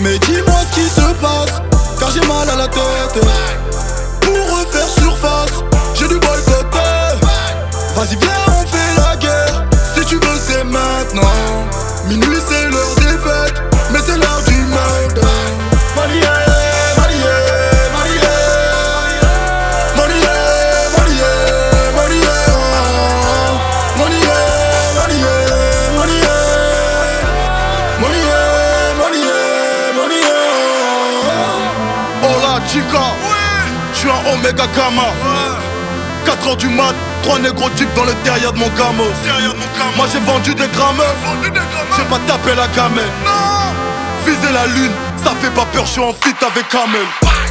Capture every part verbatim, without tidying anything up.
Mais dis-moi ce qui se passe, car j'ai mal à la tête. Pour refaire surface, j'ai dû boycotter. Vas-y viens on fait la guerre, si tu veux c'est maintenant. Minuit c'est l'heure des fêtes, mais c'est l'heure du monde. Marié, marié, marié, marié, marié, marié, marié, marié, marié, marié, marié, marié. Hola chica, je suis un Omega Gamma. quatre heures du mat, trois négros types dans le derrière de mon camo. Moi j'ai vendu des grammes, j'ai pas tapé la gamelle. Viser la lune, ça fait pas peur, je suis en fit avec Kamel.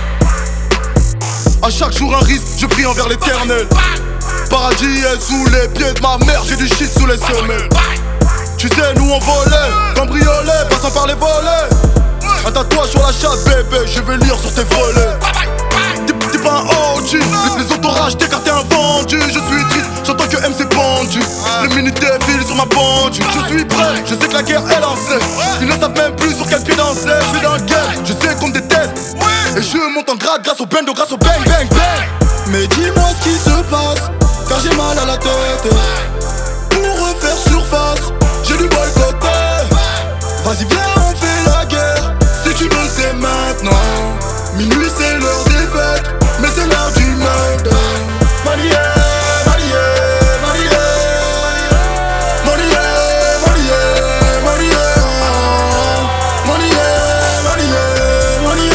A chaque jour un risque, je prie envers l'éternel. Paradis est sous les pieds de ma mère, j'ai du shit sous les semelles. Tu sais nous on volait, cambriolait, passant par les volets. Un tatouage sur la chatte bébé, je vais lire sur tes volets. T'es pas un O G, les, les autorages t'écartent un vendu. Je suis triste, j'entends que M s'est pendu. Les minutes défilent sur ma pendule. Je suis prêt, je sais que la guerre est lancée. Ils ne savent même plus sur quel pied danser. Je suis dans le game, je sais qu'on me déteste. Et je monte en grade grâce au bendo, grâce au bang bang bang. Mais dis-moi ce qui se passe, car j'ai mal à la tête. Pour refaire surface, j'ai dû boycotter. Vas-y viens on fait la guerre, si tu veux c'est maintenant. Minuit c'est l'heure des fêtes, mais c'est l'heure du monde. Marié, marié, marié, marié, marié, marié, marié, marié, marié,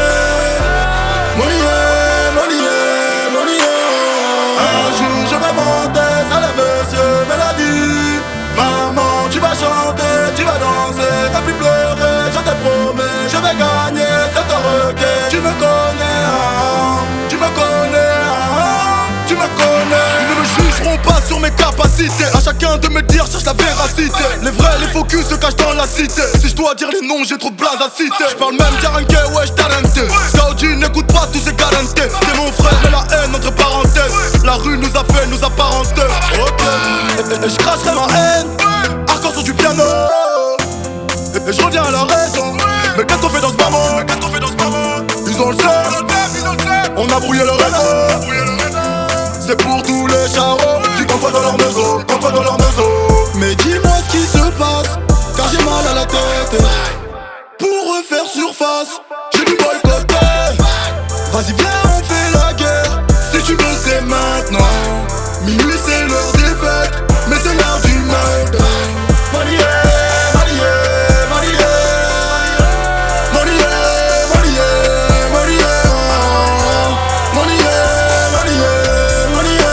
marié, marié, marié. Un jour je vais monter, ça les messieurs, mélodie. Maman tu vas chanter, tu vas danser, t'as plus pleurer, je te promets, je vais gagner cette requête. Tu me connais, ah, tu me connais, ah, tu me connais. Ils ne me jugeront pas sur mes capacités. À chacun de me dire, cherche la véracité. Les vrais, les focus se cachent dans la cité. Si je dois dire les noms, j'ai trop de blaze à citer. Je parle même Karanké, ouais, j'talenté. Scoutji, n'écoute pas tous ces garantés. T'es mon frère, mais la haine entre parenthèses. La rue nous a fait, nous a parenté. Ok. Et, et, et je cracherai ma haine. Hardcore sur du piano. Et, et je reviens à la raison. Mais qu'est-ce qu'on fait dans ce moment? Ils ont le seum, on a brouillé le réseau. C'est pour tous les charros qui campent dans leur maison, campent dans leur maison. Mais dis-moi ce qui se passe, car j'ai mal à la tête. Pour refaire surface, j'ai dû boycotter. Vas-y viens on fait la guerre, si tu veux c'est maintenant. Minuit c'est l'heure des fêtes, mais c'est l'heure du monde. Marié, marié, marié, marié, marié, marié, marié, marié, marié,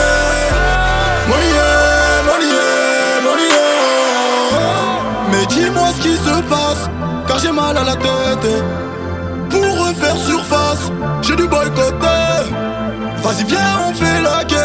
marié, marié, marié. Mais dis-moi ce qui se passe, car j'ai mal à la tête. Pour refaire surface, j'ai dû boycotter. Vas-y viens on fait la guerre.